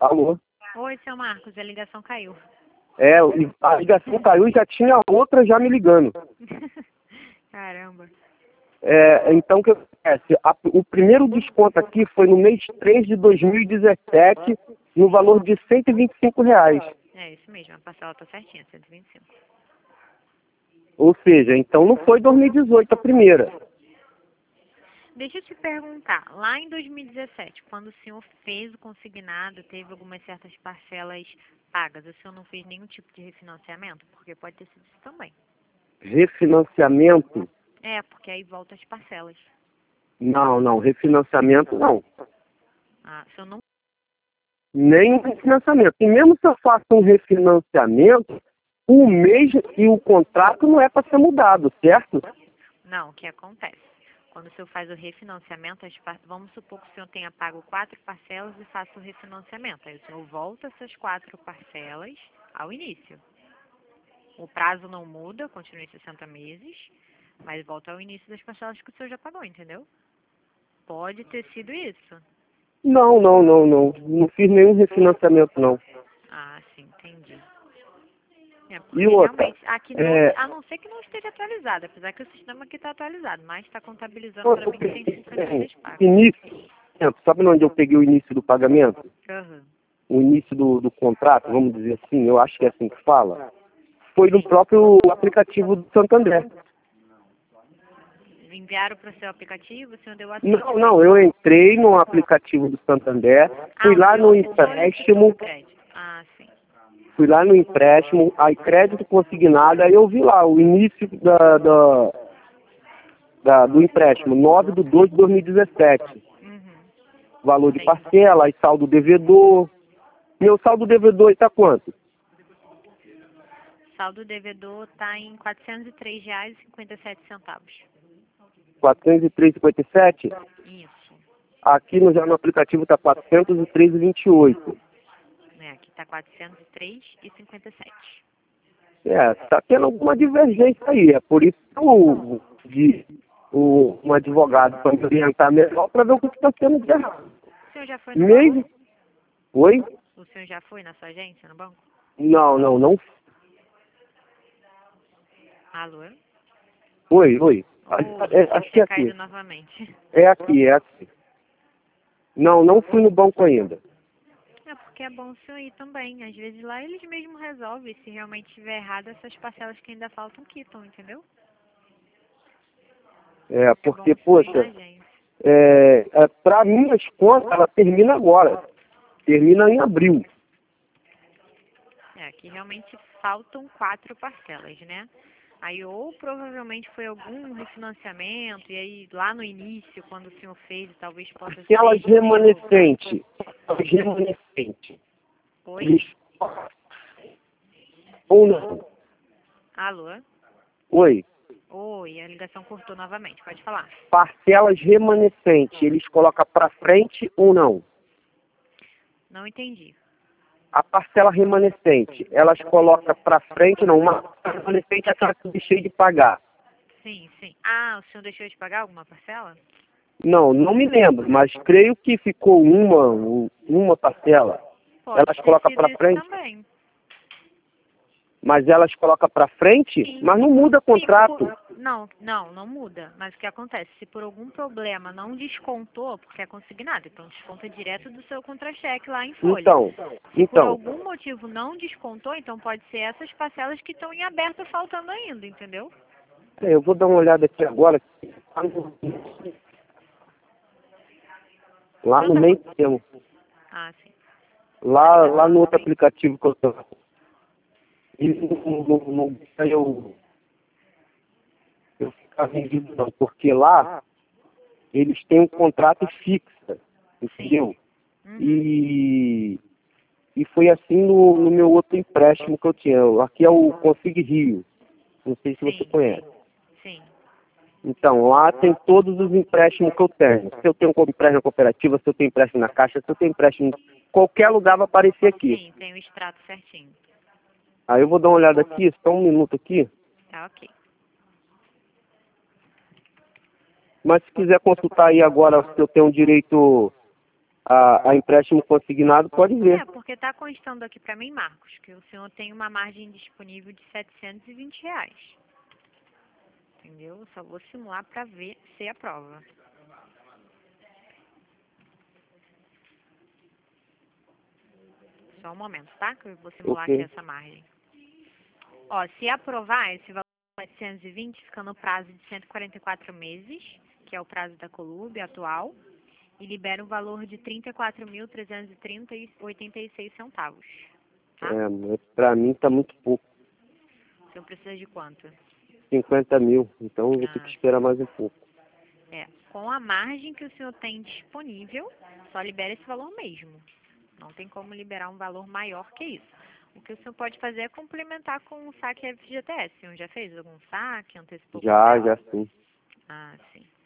Alô? Oi, seu Marcos, a ligação caiu. A ligação caiu e já tinha outra já me ligando. Caramba. Então, o que acontece? O primeiro desconto aqui foi no mês 3 de 2017, no valor de R$ 125. É isso mesmo, a parcela tá certinha, 125. Ou seja, então não foi 2018 a primeira. Deixa eu te perguntar, lá em 2017, quando o senhor fez o consignado, teve algumas certas parcelas pagas, o senhor não fez nenhum tipo de refinanciamento? Porque pode ter sido isso também. Refinanciamento? Porque aí volta as parcelas. Não, refinanciamento não. O senhor não... Nem um refinanciamento. E mesmo se eu faço um refinanciamento, o mês e o contrato não é para ser mudado, certo? Não, o que acontece? Quando o senhor faz o refinanciamento, vamos supor que o senhor tenha pago 4 parcelas e faça o refinanciamento. Aí o senhor volta essas 4 parcelas ao início. O prazo não muda, continua em 60 meses, mas volta ao início das parcelas que o senhor já pagou, entendeu? Pode ter sido isso. Não. Não fiz nenhum refinanciamento, não. Sim, entendi. E outra? Realmente, aqui a não ser que não esteja atualizado, apesar que o sistema aqui está atualizado, mas está contabilizando para mim que tem 50 dias pagos. Início, sabe onde eu peguei o início do pagamento? Uhum. O início do contrato, vamos dizer assim, eu acho que é assim que fala. Foi no próprio aplicativo do Santander. Enviaram para o seu aplicativo, o senhor deu acesso? Não, eu entrei no aplicativo do Santander, fui lá no empréstimo. Sim. Fui lá no empréstimo, aí crédito consignado, aí eu vi lá o início do empréstimo, 9/2/2017. Valor de parcela, aí saldo devedor. Meu saldo devedor está quanto? Saldo devedor está em R$ 403,57. R$ 403,57? Isso. Aqui no aplicativo está 403,28. Aqui está 403,57. Está tendo alguma divergência aí. É por isso que eu pedi um advogado para me orientar melhor para ver o que está sendo de errado. O senhor já foi no banco? Oi? O senhor já foi na sua agência, no banco? Não. Alô? Oi. Acho que é aqui. Caído novamente. É aqui. Não fui no banco ainda. Porque é bom o senhor ir também. Às vezes lá eles mesmos resolvem. Se realmente estiver errado, essas parcelas que ainda faltam quitam, entendeu? Porque, poxa, para minhas contas, ela termina agora. Termina em abril. Aqui realmente faltam 4 parcelas, né? Aí ou provavelmente foi algum refinanciamento, e aí lá no início, quando o senhor fez, talvez possa ser... Parcelas remanescentes. Oi? Ou não? Alô? Oi. Oi, a ligação cortou novamente, pode falar. Parcelas remanescentes, eles colocam para frente ou não? Não entendi. A parcela remanescente, elas colocam para frente ou não? Uma parcela remanescente é aquela que eu deixei de pagar. Sim. O senhor deixou de pagar alguma parcela? Não me lembro, mas creio que ficou uma parcela. Elas colocam para frente? Também. Mas elas colocam para frente? Sim. Mas não muda contrato. Não muda. Mas o que acontece? Se por algum problema não descontou, porque é consignado, então desconta direto do seu contra-cheque lá em folha. Se por algum motivo não descontou, então pode ser essas parcelas que estão em aberto faltando ainda, entendeu? Eu vou dar uma olhada aqui agora. Lá no meio termo. Sim. Lá no outro aplicativo que eu estou. Não deixa eu ficar vendido não, porque lá eles têm um contrato fixo, entendeu? E foi assim no meu outro empréstimo que eu tinha. Aqui é o Consig Rio. Não sei se você conhece. Sim. Então, lá tem todos os empréstimos que eu tenho. Se eu tenho empréstimo na cooperativa, se eu tenho empréstimo na Caixa, se eu tenho empréstimo em qualquer lugar vai aparecer aqui. Sim, tem o extrato certinho. Aí eu vou dar uma olhada aqui, só um minuto aqui. Tá, ok. Mas se quiser consultar aí agora se eu tenho direito a empréstimo consignado, pode ver. Porque está constando aqui para mim, Marcos, que o senhor tem uma margem disponível de R$ 720. Entendeu? Eu só vou simular para ver se aprova. Só um momento, tá? Que eu vou simular Ok. aqui essa margem. Ó, se aprovar, esse valor de 720 fica no prazo de 144 meses, que é o prazo da Colúmbia atual, e libera um valor de R$ 34.330,86, tá? Mas pra mim tá muito pouco. O senhor precisa de quanto? 50 mil. Então eu vou ter que Ah, esperar mais um pouco. com a margem que o senhor tem disponível, só libera esse valor mesmo. Não tem como liberar um valor maior que isso. O que o senhor pode fazer é complementar com o saque FGTS. O senhor já fez algum saque, antecipou Já parcela? sim. Ah, sim.